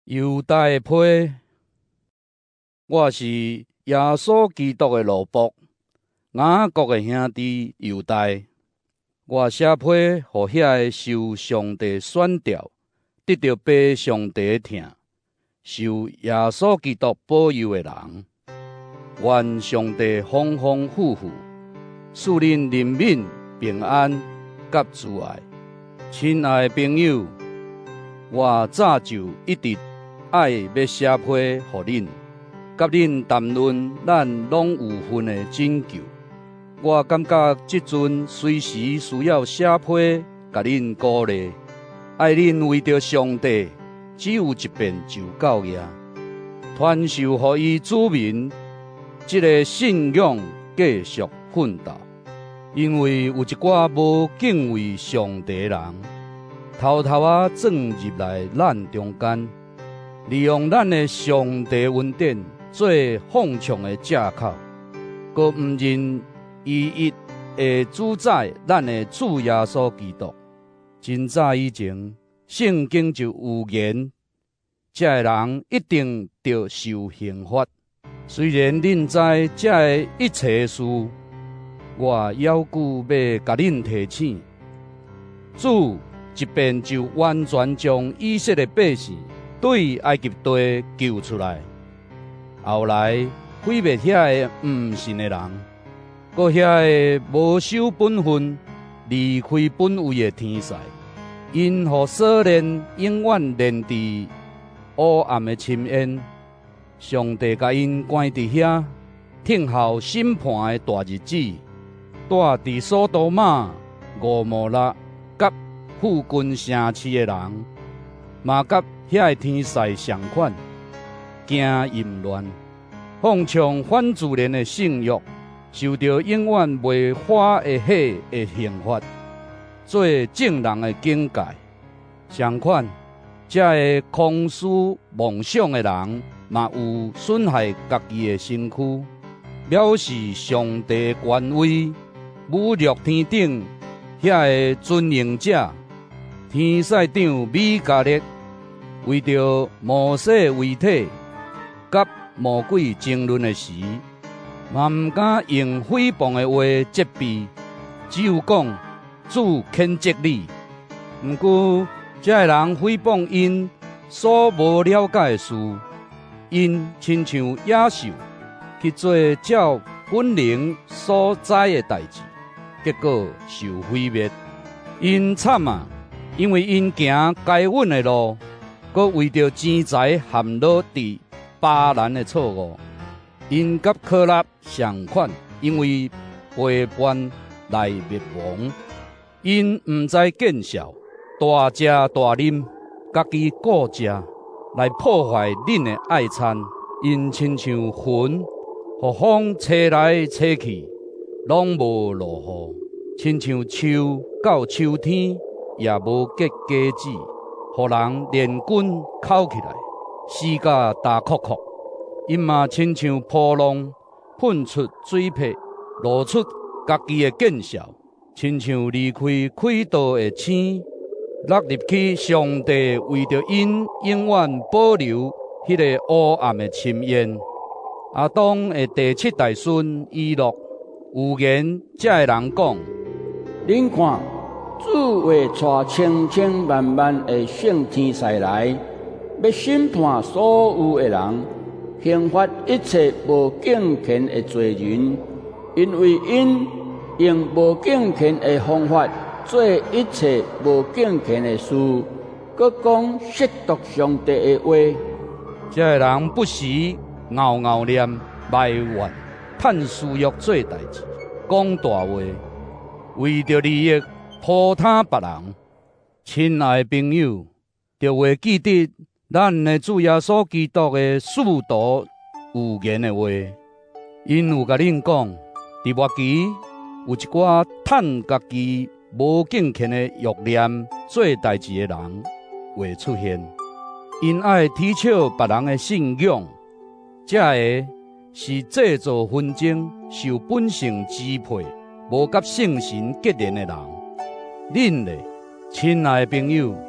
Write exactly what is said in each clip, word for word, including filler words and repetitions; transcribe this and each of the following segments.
犹大的批，我是耶稣基督的奴仆，雅各的兄弟犹大。我写批，互遐个受上帝选召、得到被上帝疼、受耶稣基督保佑的人。愿上帝丰丰富富，赐恁人民平安甲自爱。亲爱的朋友，我早就一直爱要写批互恁，甲恁谈论咱拢有份的拯救。我感觉即阵随时需要写批，甲恁鼓励，爱恁为着上帝，只有一遍就够呀。传授互伊子民，即个信仰继续奋斗。因为有一寡无敬畏上帝的人，偷偷啊钻入来咱中间，利用咱的上帝恩典做放纵的借口，搁毋认伊一会主宰咱的主耶稣基督。真早以前，圣经就有言，这个人一定得受刑罚。虽然恁知这个一切事，我要求要甲恁提醒，主一遍就完全将以色列百姓对埃及地救出来。后来毁灭遐个毋信的人，搁遐个无守本分、离开本位的天使，因互锁链永远连伫黑暗的深渊。上帝甲因关伫遐，听候审判的大日子。住伫索多玛、俄摩拉甲附近城市的人，嘛甲遐个天使相款，行淫乱，放纵反自然的性欲，受到永远袂化的火的刑罚，做正人的境界。相款，这个空思妄想的人，嘛有损害家己的身躯，藐视上帝权威，侮辱天顶遐个尊荣者。天使长米迦勒为着摩西遗体甲魔鬼争论的时，嘛毋敢用诽谤的话责备，只有讲主谴责你。毋过，这个人诽谤因所无了解的事，因亲像野兽去做照本能所知的代志，结果受毁灭。因惨啊！因为因行该稳的路，搁为着钱财陷落伫巴兰的错误。因甲可拉相款，因为背叛来灭亡。因毋知见笑，大食大啉，家己顾食，来破坏恁的爱餐。因亲像云，互风吹来吹去，拢无落雨；亲像树到秋天，也无结果子，互人连根扣起来，死甲大哭哭。因嘛亲像波浪喷出水沫，露出家己的见笑，亲像离开轨道的星，落入去上帝为着因永远保留迄个黑暗的深渊。阿当的第七代孙以诺有言，这个人讲： 恁看，主会带千千万万的圣天使来，要审判所有的人，刑罚一切无敬虔的罪人，因为因用无敬虔的方法做一切无敬虔的事，搁讲亵渎上帝的话。 这个人不时拗拗念、埋怨、趁私欲做代志，讲大话，为着利益扑他别人。亲爱的朋友，就会记得咱的主耶稣基督的使徒有言的话，因有甲恁讲，伫末期有一寡趁家己无敬虔的欲念做代志的人会出现。因爱提倡别人的信仰，这个是制造纷争、受本性支配、无甲圣神结连的人。恁咧，亲爱的朋友，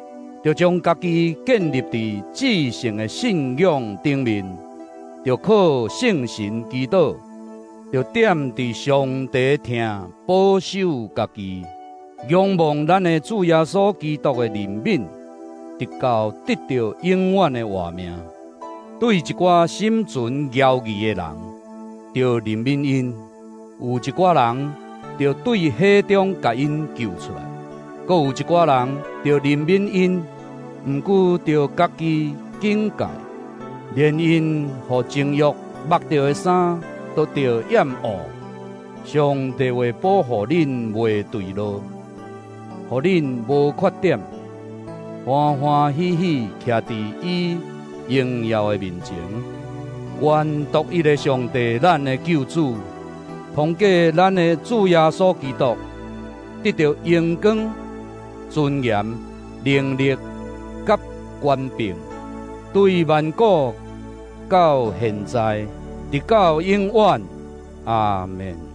就将家己建立伫至圣的信仰顶面，就靠圣神祈祷，就点伫上帝听保守家己，仰望咱的主耶稣基督的怜悯，直到得到永远的活命。对一寡心存骄疑的人，就怜悯因；有一寡人就对海中甲因救出来，阁有一寡人就怜悯因。毋过，着家己警戒，连因互情欲抹掉的衫都着掩护。上帝会保护恁袂坠落，互恁无缺点，欢欢喜喜徛伫伊荣耀的面前。愿独一的上帝，咱的救主，通过咱的主耶稣基督，得到荣光、尊严、能力。甲权柄，对万古到现在，直到永远，阿门。